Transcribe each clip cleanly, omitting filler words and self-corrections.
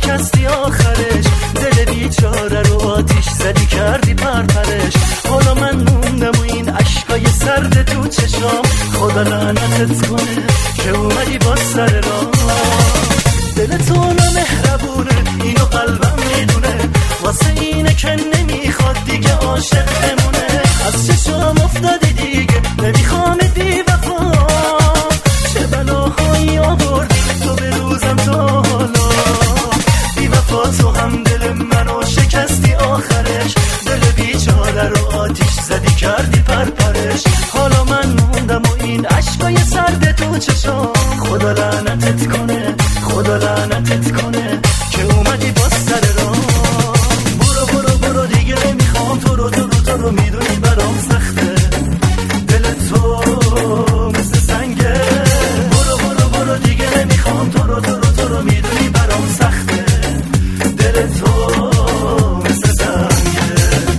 شکستی آخرش، دل بیچاره رو آتیش زدی کردی پرپرش. حالا من موندم و این عشقای سرد تو چشام، خدا لعنتت کنه که اومدی با سر راه. دل تو نامهربونه اینو قلبم میدونه، واسه اینه که نمیخواد دیگه عاشق بمونه. از چشام افتادی دیگه نمیخوام بی وفا، چه بلاهایی آوردی تو به روزم تا حالا. بی وفا تو هم دل منو شکستی آخرش، دل بیچاره رو آتیش زدی کردی پرپرش. حالا من موندم و این عشقای سرد تو چشام، خدا لعنتت کنه خدا لعنتت کنه که اومدی با سر راه. برو برو برو دیگه نمیخوام تو رو میدونی برام سخته، دل تو مثل سنگه. برو برو برو دیگه نمیخوام تو رو میدونی برام سخته، دل تو مثل سنگه.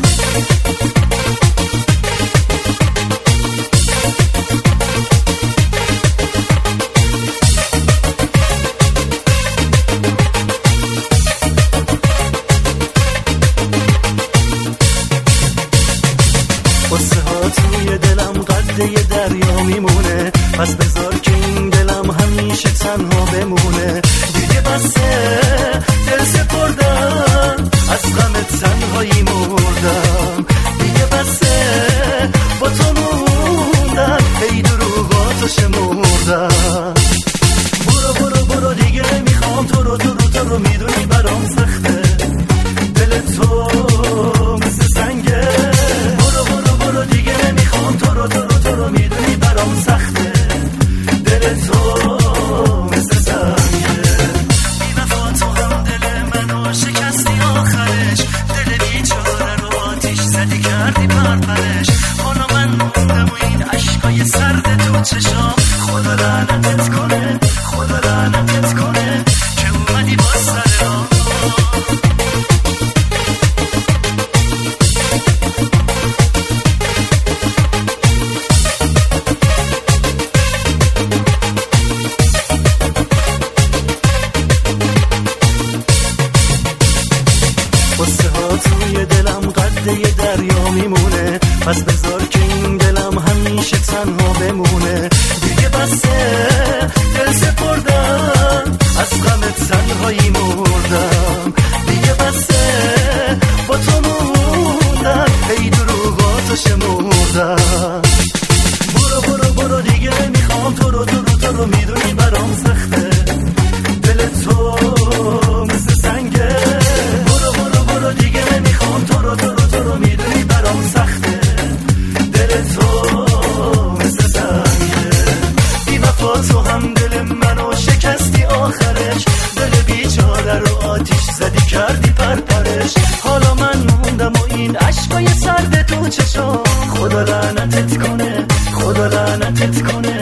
قصه ها توی دلم قد یه دریا میمونه، پس بذار که این دلم همیشه تنها بمونه. دیگه بسه دل سپردم، از غم تنهایی مردم. دیگه بسه با تو موندم، ای دروغاتو شمردم. برو برو برو دیگه نمیخوام تو رو میدونی برام سخته، دل تو مثل سنگه. دیگه نمیخوام تو رو میدونی برام سخته، دل تو مثل سنگه. بی وفا تو هم دل منو شکستی آخرش، دل بیچاره رو آتیش زدی کردی پرپرش. حالا من موندم و این عشقای سرد تو چشام، خدا لعنتت کنه خدا لعنتت کنه که اومدی با سر راه. قصه ها توی دلم قد یه دریا میمونه، پس بذار که این دلم همیشه تنها بمونه. دیگه بسه دل سپردم، از غم تنهایی مردم. دیگه بسه با تو موندم، ای دروغاتو شمردم. برو برو برو دیگه نمیخوام تو رو میدونی برام سخته، دل تو مثل سنگه. دیگه نمیخوام تو رو میدونی برام سخته، دل تو مثل سنگه. بی وفا تو هم دل منو شکستی آخرش، دل بیچاره رو آتیش زدی کردی پرپرش. حالا من موندم و این عشقای سرد تو چشام، خدا لعنتت کنه خدا لعنتت کنه